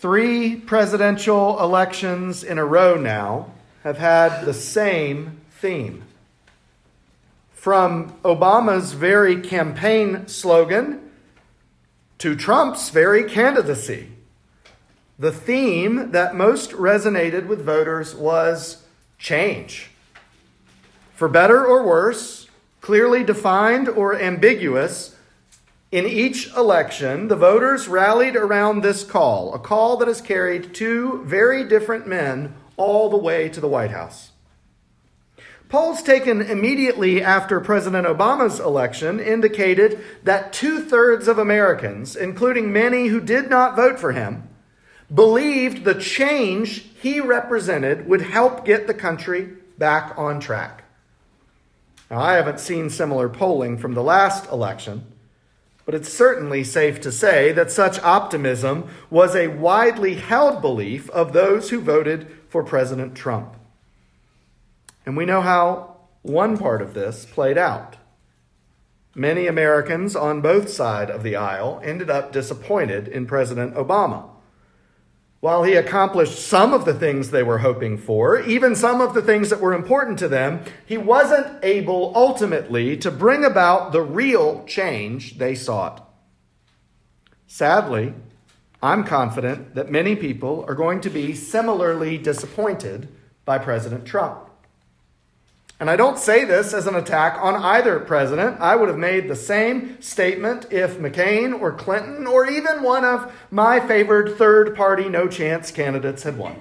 3 presidential elections in a row now have had the same theme. From Obama's very campaign slogan to Trump's very candidacy, the theme that most resonated with voters was change. For better or worse, clearly defined or ambiguous, in each election, the voters rallied around this call, a call that has carried 2 very different men all the way to the White House. Polls taken immediately after President Obama's election indicated that 2/3 of Americans, including many who did not vote for him, believed the change he represented would help get the country back on track. Now, I haven't seen similar polling from the last election, but it's certainly safe to say that such optimism was a widely held belief of those who voted for President Trump. And we know how one part of this played out. Many Americans on both sides of the aisle ended up disappointed in President Obama. While he accomplished some of the things they were hoping for, even some of the things that were important to them, he wasn't able ultimately to bring about the real change they sought. Sadly, I'm confident that many people are going to be similarly disappointed by President Trump. And I don't say this as an attack on either president. I would have made the same statement if McCain or Clinton or even one of my favored third-party no-chance candidates had won.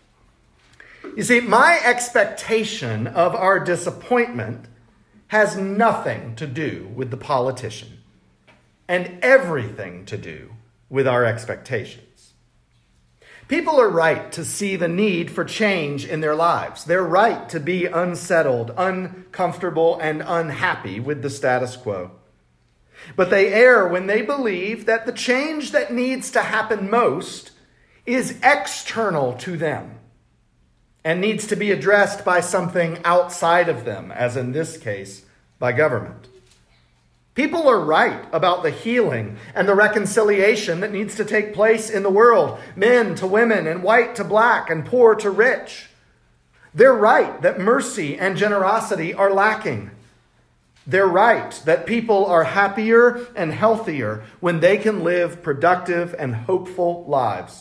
You see, my expectation of our disappointment has nothing to do with the politician and everything to do with our expectations. People are right to see the need for change in their lives. They're right to be unsettled, uncomfortable, and unhappy with the status quo. But they err when they believe that the change that needs to happen most is external to them and needs to be addressed by something outside of them, as in this case, by government. People are right about the healing and the reconciliation that needs to take place in the world, men to women and white to black and poor to rich. They're right that mercy and generosity are lacking. They're right that people are happier and healthier when they can live productive and hopeful lives.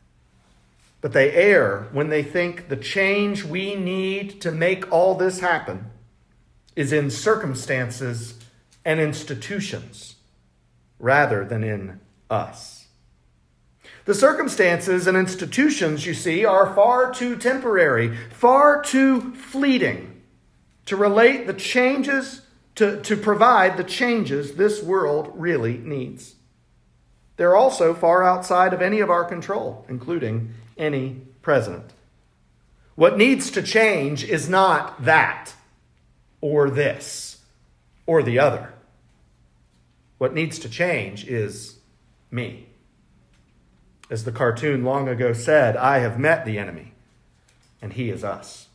But they err when they think the change we need to make all this happen is in circumstances and institutions rather than in us. The circumstances and institutions, you see, are far too temporary, far too fleeting to relate the changes, to provide the changes this world really needs. They're also far outside of any of our control, including any president. What needs to change is not that or this or the other. What needs to change is me. As the cartoon long ago said, I have met the enemy, and he is us.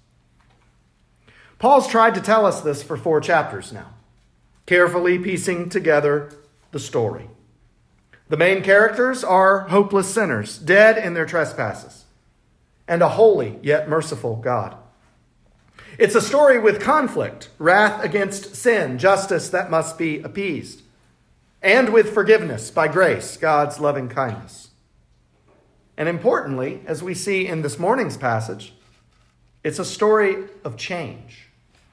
Paul's tried to tell us this for 4 chapters now, carefully piecing together the story. The main characters are hopeless sinners, dead in their trespasses, and a holy yet merciful God. It's a story with conflict, wrath against sin, justice that must be appeased, and with forgiveness by grace, God's loving kindness. And importantly, as we see in this morning's passage, it's a story of change.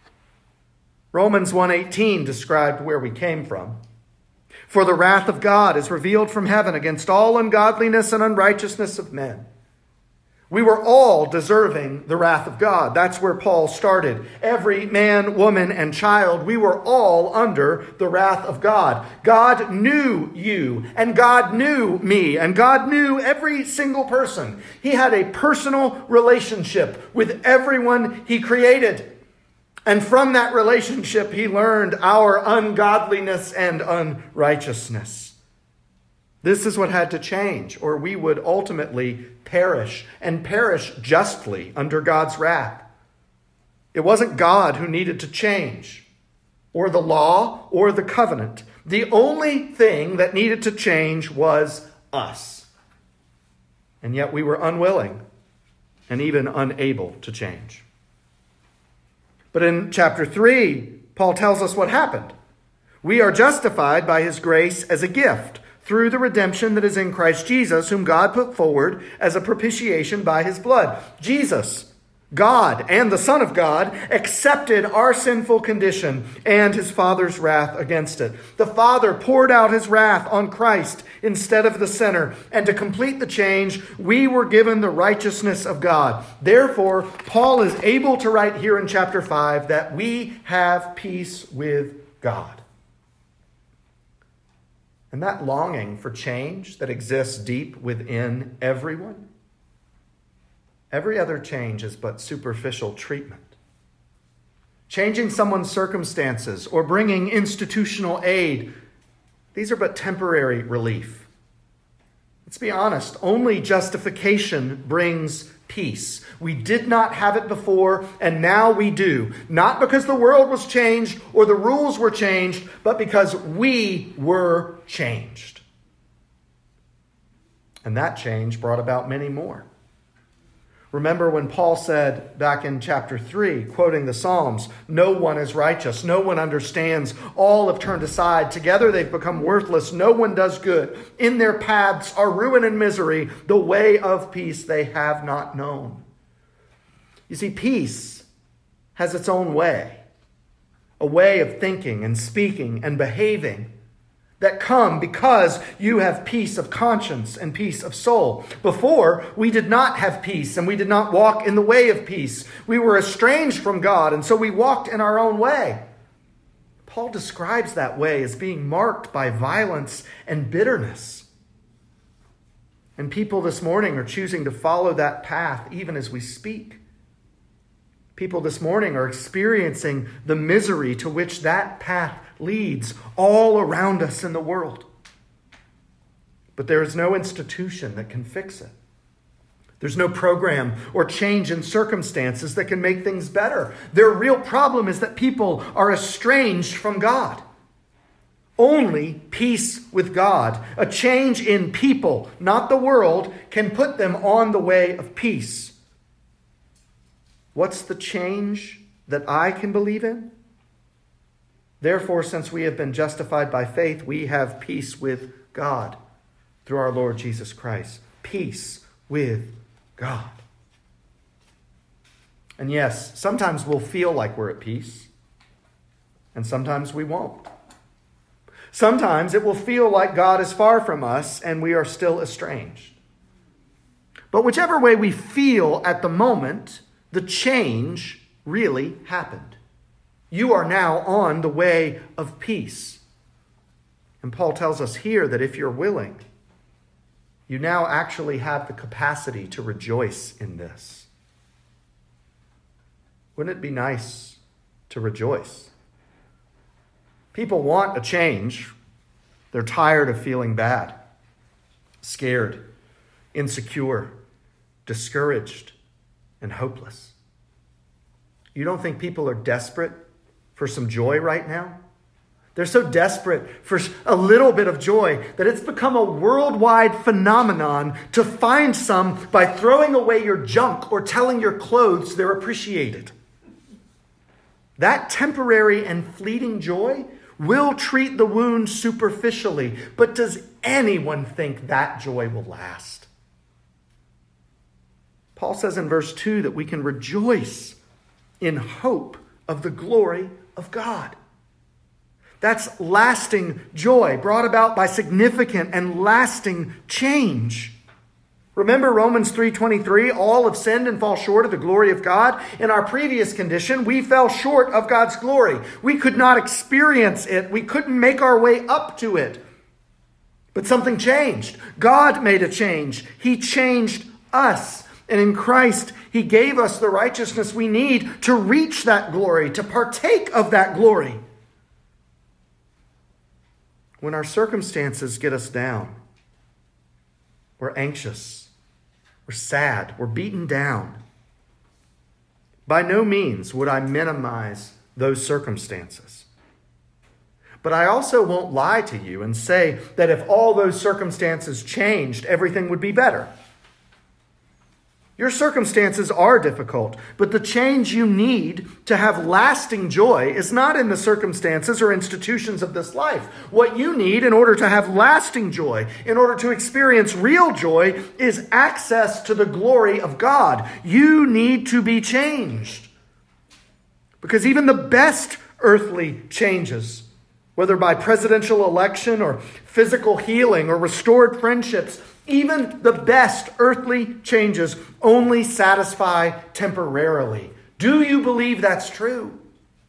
Romans 1:18 described where we came from. For the wrath of God is revealed from heaven against all ungodliness and unrighteousness of men. We were all deserving the wrath of God. That's where Paul started. Every man, woman, and child, we were all under the wrath of God. God knew you, and God knew me, and God knew every single person. He had a personal relationship with everyone he created. And from that relationship, he learned our ungodliness and unrighteousness. This is what had to change, or we would ultimately perish, and perish justly under God's wrath. It wasn't God who needed to change, or the law, or the covenant. The only thing that needed to change was us. And yet we were unwilling and even unable to change. But in chapter 3, Paul tells us what happened. We are justified by his grace as a gift through the redemption that is in Christ Jesus, whom God put forward as a propitiation by his blood. Jesus, God and the Son of God, accepted our sinful condition and his Father's wrath against it. The Father poured out his wrath on Christ instead of the sinner, and to complete the change, we were given the righteousness of God. Therefore, Paul is able to write here in chapter 5 that we have peace with God. And that longing for change that exists deep within everyone, every other change is but superficial treatment. Changing someone's circumstances or bringing institutional aid, these are but temporary relief. Let's be honest, only justification brings peace. We did not have it before, and now we do. Not because the world was changed or the rules were changed, but because we were changed. And that change brought about many more. Remember when Paul said back in chapter 3, quoting the Psalms, "No one is righteous, no one understands, all have turned aside, together they've become worthless, no one does good. In their paths are ruin and misery, the way of peace they have not known." You see, peace has its own way, a way of thinking and speaking and behaving that come because you have peace of conscience and peace of soul. Before, we did not have peace and we did not walk in the way of peace. We were estranged from God, and so we walked in our own way. Paul describes that way as being marked by violence and bitterness. And people this morning are choosing to follow that path even as we speak. People this morning are experiencing the misery to which that path leads all around us in the world. But there is no institution that can fix it. There's no program or change in circumstances that can make things better. Their real problem is that people are estranged from God. Only peace with God, a change in people, not the world, can put them on the way of peace. What's the change that I can believe in? Therefore, since we have been justified by faith, we have peace with God through our Lord Jesus Christ. Peace with God. And yes, sometimes we'll feel like we're at peace, and sometimes we won't. Sometimes it will feel like God is far from us and we are still estranged. But whichever way we feel at the moment, the change really happened. You are now on the way of peace. And Paul tells us here that if you're willing, you now actually have the capacity to rejoice in this. Wouldn't it be nice to rejoice? People want a change. They're tired of feeling bad, scared, insecure, discouraged, and hopeless. You don't think people are desperate for some joy right now? They're so desperate for a little bit of joy that it's become a worldwide phenomenon to find some by throwing away your junk or telling your clothes they're appreciated. That temporary and fleeting joy will treat the wound superficially, but does anyone think that joy will last? Paul says in verse 2 that we can rejoice in hope of the glory of God. That's lasting joy brought about by significant and lasting change. Remember Romans 3:23, all have sinned and fall short of the glory of God. In our previous condition, we fell short of God's glory. We could not experience it. We couldn't make our way up to it. But something changed. God made a change. He changed us. And in Christ, He gave us the righteousness we need to reach that glory, to partake of that glory. When our circumstances get us down, we're anxious, we're sad, we're beaten down. By no means would I minimize those circumstances. But I also won't lie to you and say that if all those circumstances changed, everything would be better. Your circumstances are difficult, but the change you need to have lasting joy is not in the circumstances or institutions of this life. What you need in order to have lasting joy, in order to experience real joy, is access to the glory of God. You need to be changed. Because even the best earthly changes, whether by presidential election or physical healing or restored friendships, even the best earthly changes only satisfy temporarily. Do you believe that's true?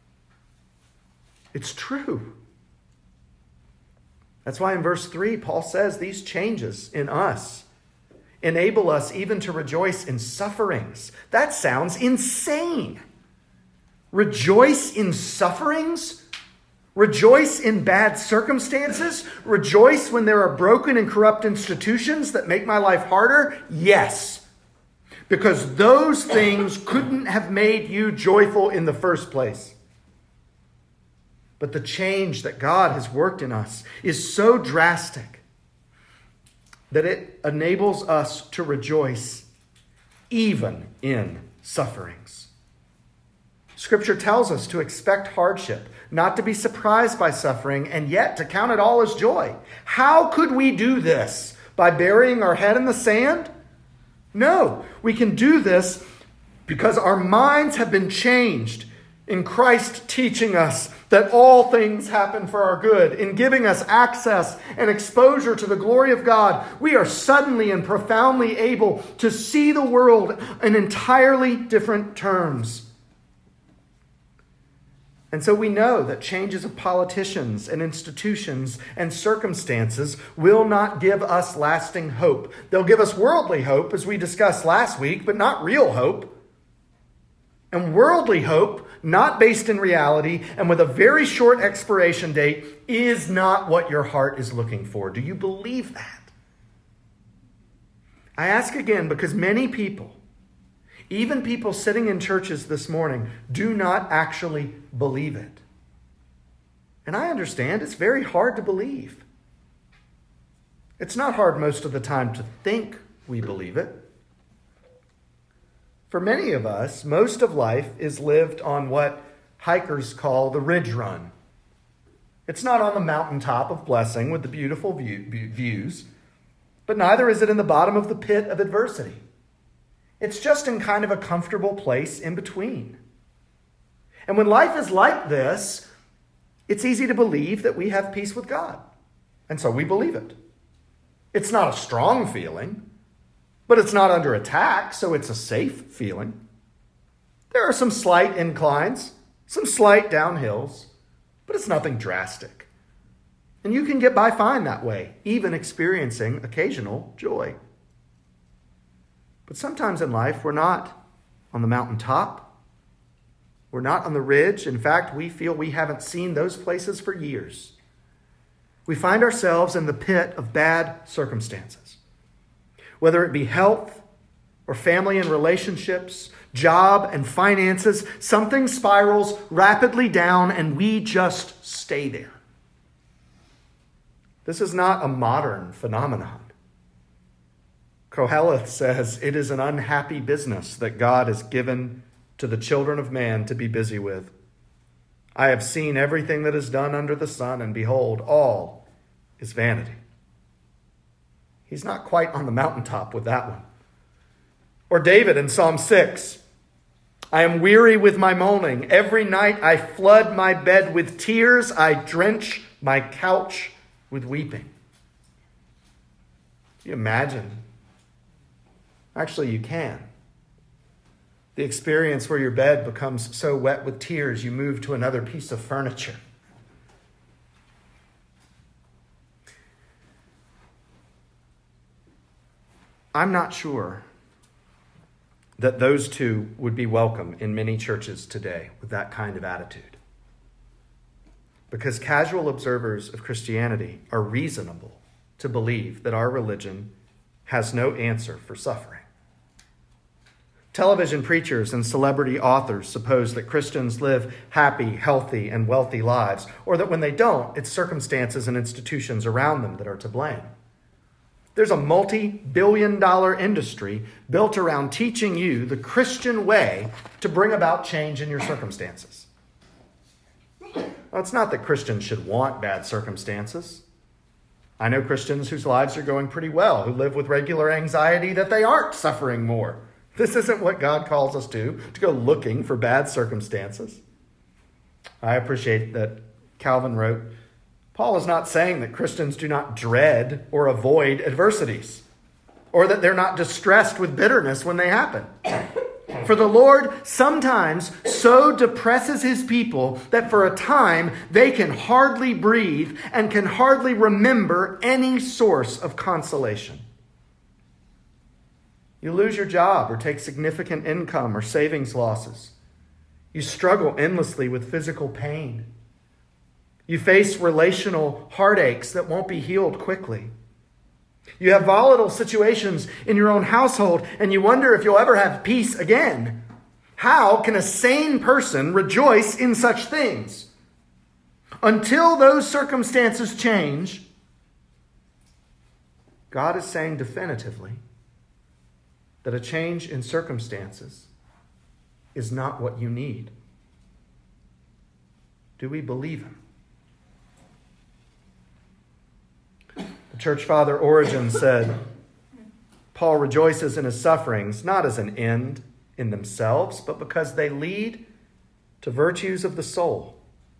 It's true. That's why in verse 3, Paul says these changes in us enable us even to rejoice in sufferings. That sounds insane. Rejoice in sufferings? Rejoice in bad circumstances? Rejoice when there are broken and corrupt institutions that make my life harder? Yes. Because those things couldn't have made you joyful in the first place. But the change that God has worked in us is so drastic that it enables us to rejoice even in sufferings. Scripture tells us to expect hardship, not to be surprised by suffering, and yet to count it all as joy. How could we do this? By burying our head in the sand? No, we can do this because our minds have been changed in Christ teaching us that all things happen for our good. In giving us access and exposure to the glory of God, we are suddenly and profoundly able to see the world in entirely different terms. And so we know that changes of politicians and institutions and circumstances will not give us lasting hope. They'll give us worldly hope, as we discussed last week, but not real hope. And worldly hope, not based in reality and with a very short expiration date, is not what your heart is looking for. Do you believe that? I ask again because many people, even people sitting in churches this morning, do not actually believe it. And I understand it's very hard to believe. It's not hard most of the time to think we believe it. For many of us, most of life is lived on what hikers call the ridge run. It's not on the mountaintop of blessing with the beautiful views, but neither is it in the bottom of the pit of adversity. It's just in kind of a comfortable place in between. And when life is like this, it's easy to believe that we have peace with God. And so we believe it. It's not a strong feeling, but it's not under attack, so it's a safe feeling. There are some slight inclines, some slight downhills, but it's nothing drastic. And you can get by fine that way, even experiencing occasional joy. But sometimes in life, we're not on the mountaintop. We're not on the ridge. In fact, we feel we haven't seen those places for years. We find ourselves in the pit of bad circumstances. Whether it be health or family and relationships, job and finances, something spirals rapidly down and we just stay there. This is not a modern phenomenon. Koheleth says it is an unhappy business that God has given to the children of man to be busy with. I have seen everything that is done under the sun, and behold, all is vanity. He's not quite on the mountaintop with that one. Or David in Psalm 6. I am weary with my moaning. Every night I flood my bed with tears. I drench my couch with weeping. Can you imagine? Actually, you can. The experience where your bed becomes so wet with tears, you move to another piece of furniture. I'm not sure that those two would be welcome in many churches today with that kind of attitude. Because casual observers of Christianity are reasonable to believe that our religion has no answer for suffering. Television preachers and celebrity authors suppose that Christians live happy, healthy, and wealthy lives, or that when they don't, it's circumstances and institutions around them that are to blame. There's a multi-billion-dollar industry built around teaching you the Christian way to bring about change in your circumstances. Well, it's not that Christians should want bad circumstances. I know Christians whose lives are going pretty well, who live with regular anxiety that they aren't suffering more. This isn't what God calls us to go looking for bad circumstances. I appreciate that Calvin wrote, Paul is not saying that Christians do not dread or avoid adversities, or that they're not distressed with bitterness when they happen. For the Lord sometimes so depresses his people that for a time they can hardly breathe and can hardly remember any source of consolation. You lose your job or take significant income or savings losses. You struggle endlessly with physical pain. You face relational heartaches that won't be healed quickly. You have volatile situations in your own household, and you wonder if you'll ever have peace again. How can a sane person rejoice in such things? Until those circumstances change, God is saying definitively that a change in circumstances is not what you need. Do we believe him? Church Father Origen said, Paul rejoices in his sufferings not as an end in themselves, but because they lead to virtues of the soul.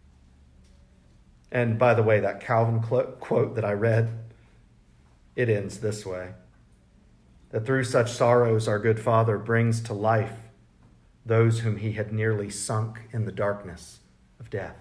And by the way, that Calvin quote that I read, it ends this way, that through such sorrows our good Father brings to life those whom he had nearly sunk in the darkness of death.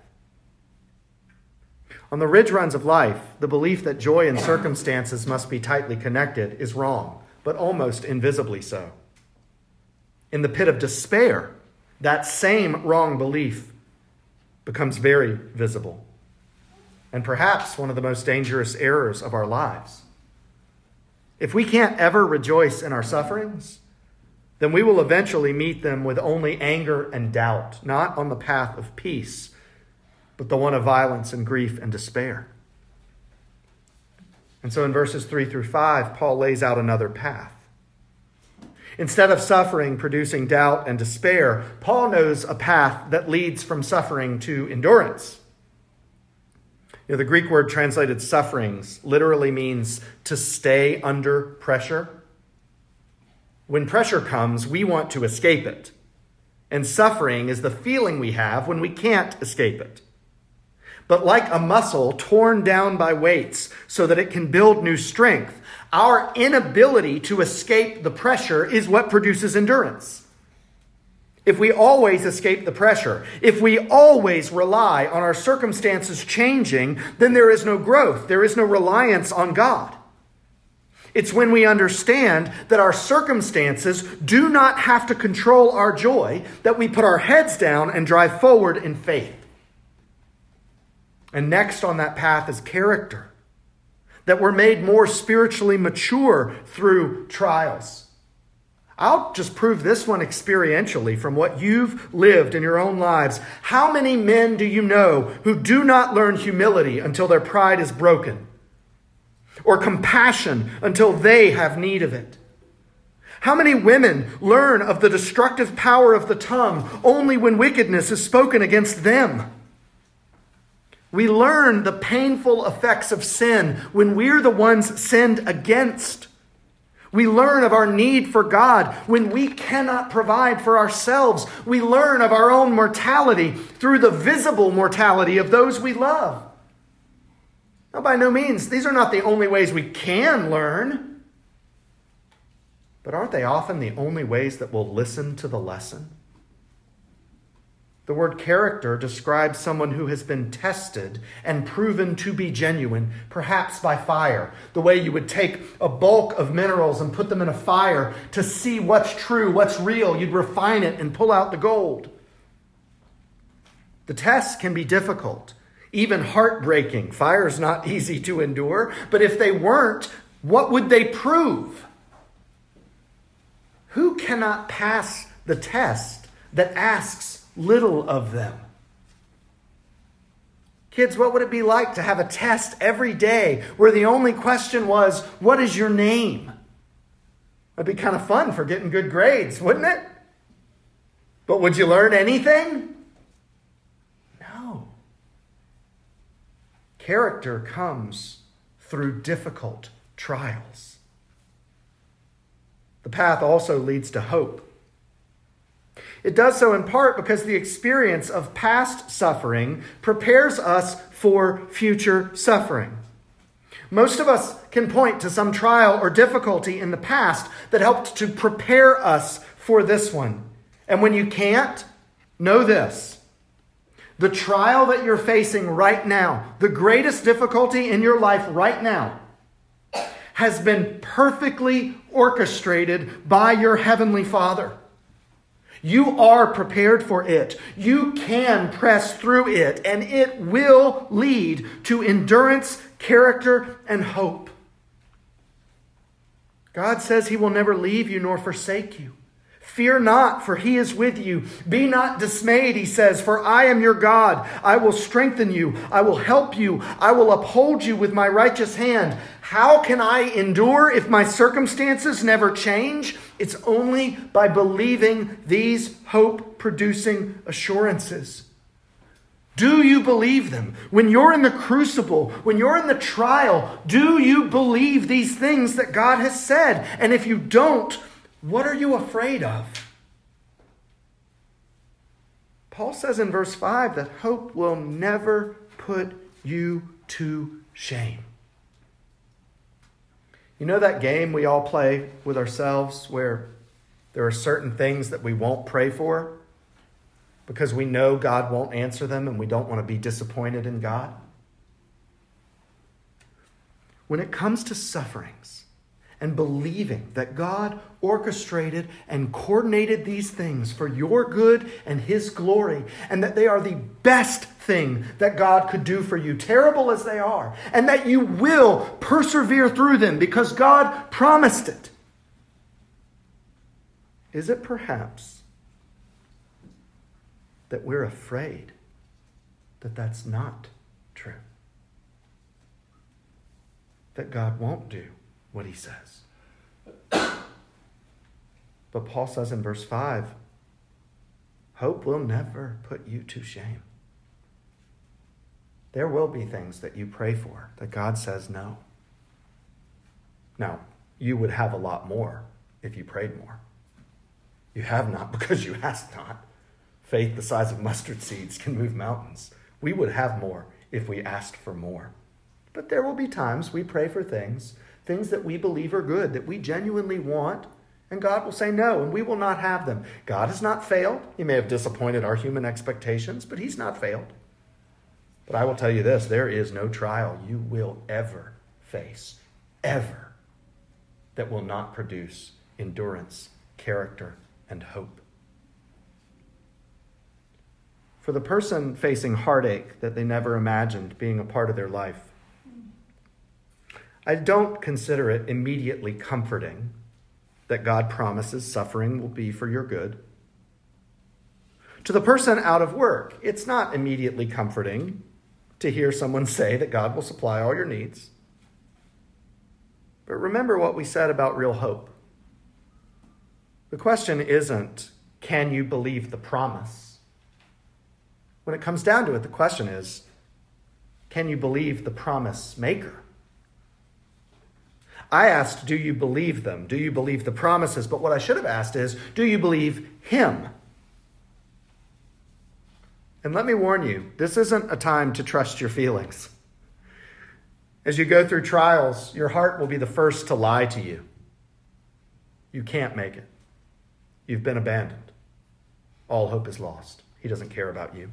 On the ridge runs of life, the belief that joy and circumstances must be tightly connected is wrong, but almost invisibly so. In the pit of despair, that same wrong belief becomes very visible, and perhaps one of the most dangerous errors of our lives. If we can't ever rejoice in our sufferings, then we will eventually meet them with only anger and doubt, not on the path of peace, but the one of violence and grief and despair. And so in verses 3 through 5, Paul lays out another path. Instead of suffering producing doubt and despair, Paul knows a path that leads from suffering to endurance. The Greek word translated sufferings literally means to stay under pressure. When pressure comes, we want to escape it. And suffering is the feeling we have when we can't escape it. But like a muscle torn down by weights so that it can build new strength, our inability to escape the pressure is what produces endurance. If we always escape the pressure, if we always rely on our circumstances changing, then there is no growth, there is no reliance on God. It's when we understand that our circumstances do not have to control our joy that we put our heads down and drive forward in faith. And next on that path is character, that we're made more spiritually mature through trials. I'll just prove this one experientially from what you've lived in your own lives. How many men do you know who do not learn humility until their pride is broken? Or compassion until they have need of it? How many women learn of the destructive power of the tongue only when wickedness is spoken against them? We learn the painful effects of sin when we're the ones sinned against. We learn of our need for God when we cannot provide for ourselves. We learn of our own mortality through the visible mortality of those we love. Now, by no means, these are not the only ways we can learn. But aren't they often the only ways that we'll listen to the lesson? The word character describes someone who has been tested and proven to be genuine, perhaps by fire. The way you would take a bulk of minerals and put them in a fire to see what's true, what's real. You'd refine it and pull out the gold. The tests can be difficult, even heartbreaking. Fire's not easy to endure, but if they weren't, what would they prove? Who cannot pass the test that asks little of them? Kids, what would it be like to have a test every day where the only question was, what is your name? That'd be kind of fun for getting good grades, wouldn't it? But would you learn anything? No. Character comes through difficult trials. The path also leads to hope. It does so in part because the experience of past suffering prepares us for future suffering. Most of us can point to some trial or difficulty in the past that helped to prepare us for this one. And when you can't, know this. The trial that you're facing right now, the greatest difficulty in your life right now, has been perfectly orchestrated by your Heavenly Father. You are prepared for it. You can press through it, and it will lead to endurance, character, and hope. God says He will never leave you nor forsake you. Fear not, for He is with you. Be not dismayed, He says, for I am your God. I will strengthen you. I will help you. I will uphold you with my righteous hand. How can I endure if my circumstances never change? It's only by believing these hope-producing assurances. Do you believe them? When you're in the crucible, when you're in the trial, do you believe these things that God has said? And if you don't, what are you afraid of? Paul says in verse 5 that hope will never put you to shame. You know that game we all play with ourselves where there are certain things that we won't pray for because we know God won't answer them and we don't want to be disappointed in God? When it comes to sufferings and believing that God orchestrated and coordinated these things for your good and His glory, and that they are the best thing that God could do for you, terrible as they are, and that you will persevere through them because God promised it. Is it perhaps that we're afraid that that's not true? That God won't do what He says. But Paul says in verse 5, hope will never put you to shame. There will be things that you pray for that God says no. Now, you would have a lot more if you prayed more. You have not because you asked not. Faith the size of mustard seeds can move mountains. We would have more if we asked for more. But there will be times we pray for things that we believe are good, that we genuinely want, and God will say no, and we will not have them. God has not failed. He may have disappointed our human expectations, but He's not failed. But I will tell you this, there is no trial you will ever face, ever, that will not produce endurance, character, and hope. For the person facing heartache that they never imagined being a part of their life, I don't consider it immediately comforting that God promises suffering will be for your good. To the person out of work, it's not immediately comforting to hear someone say that God will supply all your needs. But remember what we said about real hope. The question isn't, can you believe the promise? When it comes down to it, the question is, can you believe the promise maker? I asked, do you believe them? Do you believe the promises? But what I should have asked is, do you believe Him? And let me warn you, this isn't a time to trust your feelings. As you go through trials, your heart will be the first to lie to you. You can't make it. You've been abandoned. All hope is lost. He doesn't care about you.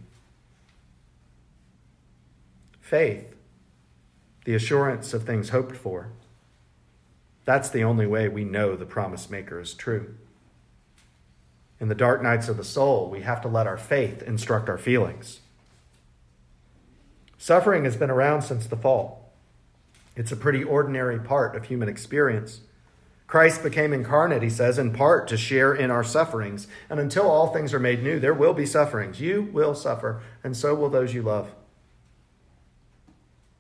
Faith, the assurance of things hoped for, that's the only way we know the promise maker is true. In the dark nights of the soul, we have to let our faith instruct our feelings. Suffering has been around since the fall. It's a pretty ordinary part of human experience. Christ became incarnate, he says, in part to share in our sufferings. And until all things are made new, there will be sufferings. You will suffer, and so will those you love.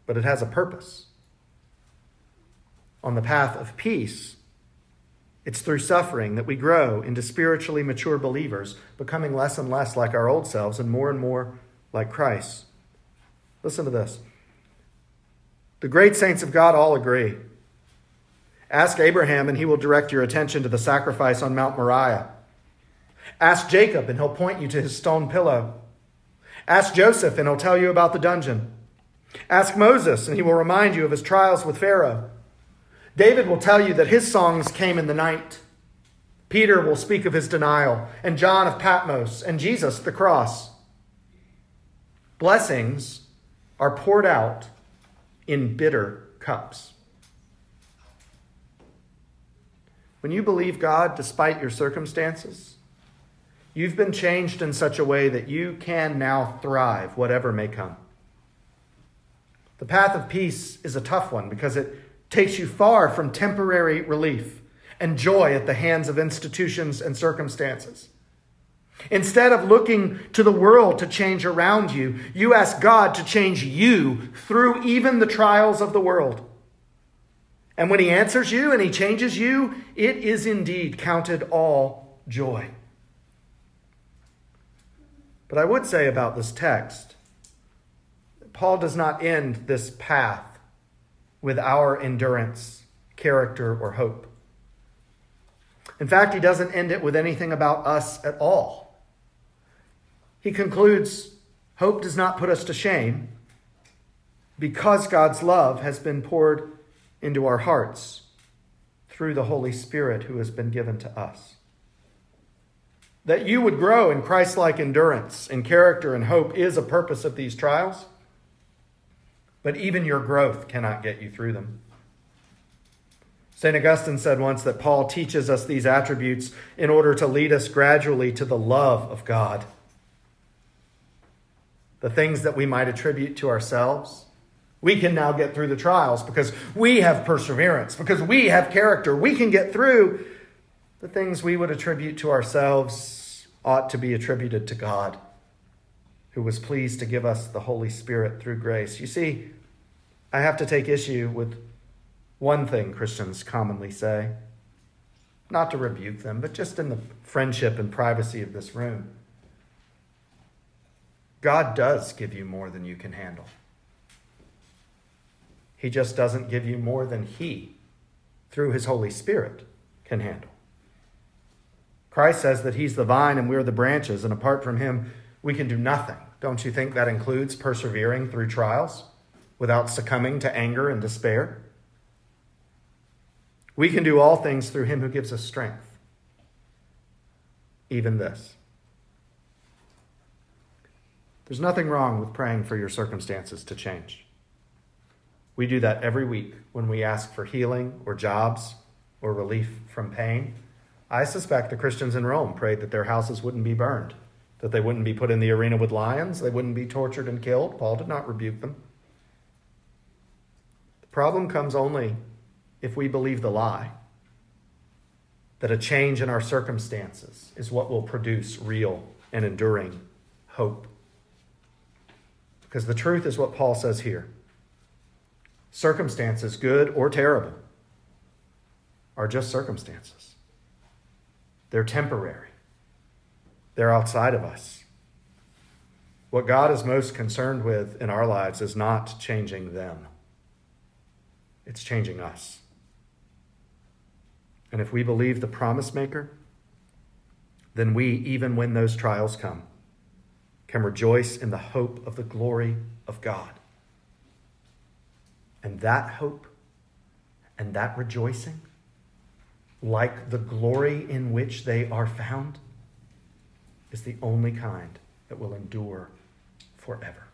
but it has a purpose. On the path of peace, it's through suffering that we grow into spiritually mature believers, becoming less and less like our old selves and more like Christ. Listen to this. The great saints of God all agree. Ask Abraham and he will direct your attention to the sacrifice on Mount Moriah. Ask Jacob and he'll point you to his stone pillow. Ask Joseph and he'll tell you about the dungeon. Ask Moses and he will remind you of his trials with Pharaoh. David will tell you that his songs came in the night. Peter will speak of his denial, and John of Patmos, and Jesus the cross. Blessings are poured out in bitter cups. When you believe God despite your circumstances, you've been changed in such a way that you can now thrive, whatever may come. The path of peace is a tough one because it takes you far from temporary relief and joy at the hands of institutions and circumstances. Instead of looking to the world to change around you, you ask God to change you through even the trials of the world. And when he answers you and he changes you, it is indeed counted all joy. But I would say about this text, Paul does not end this path with our endurance, character, or hope. In fact, he doesn't end it with anything about us at all. He concludes, hope does not put us to shame because God's love has been poured into our hearts through the Holy Spirit who has been given to us. That you would grow in Christ-like endurance and character and hope is a purpose of these trials. But even your growth cannot get you through them. St. Augustine said once that Paul teaches us these attributes in order to lead us gradually to the love of God. The things that we might attribute to ourselves, we can now get through the trials because we have perseverance, because we have character. We can get through. The things we would attribute to ourselves ought to be attributed to God, who was pleased to give us the Holy Spirit through grace. You see, I have to take issue with one thing Christians commonly say, not to rebuke them, but just in the friendship and privacy of this room. God does give you more than you can handle. He just doesn't give you more than he, through his Holy Spirit, can handle. Christ says that he's the vine and we're the branches, and apart from him, we can do nothing. Don't you think that includes persevering through trials without succumbing to anger and despair? We can do all things through him who gives us strength. Even this. There's nothing wrong with praying for your circumstances to change. We do that every week when we ask for healing or jobs or relief from pain. I suspect the Christians in Rome prayed that their houses wouldn't be burned, that they wouldn't be put in the arena with lions, they wouldn't be tortured and killed. Paul did not rebuke them. The problem comes only if we believe the lie that a change in our circumstances is what will produce real and enduring hope. Because the truth is what Paul says here. Circumstances, good or terrible, are just circumstances. They're temporary. They're outside of us. What God is most concerned with in our lives is not changing them. It's changing us. And if we believe the promise maker, then we, even when those trials come, can rejoice in the hope of the glory of God. And that hope and that rejoicing, like the glory in which they are found, is the only kind that will endure forever.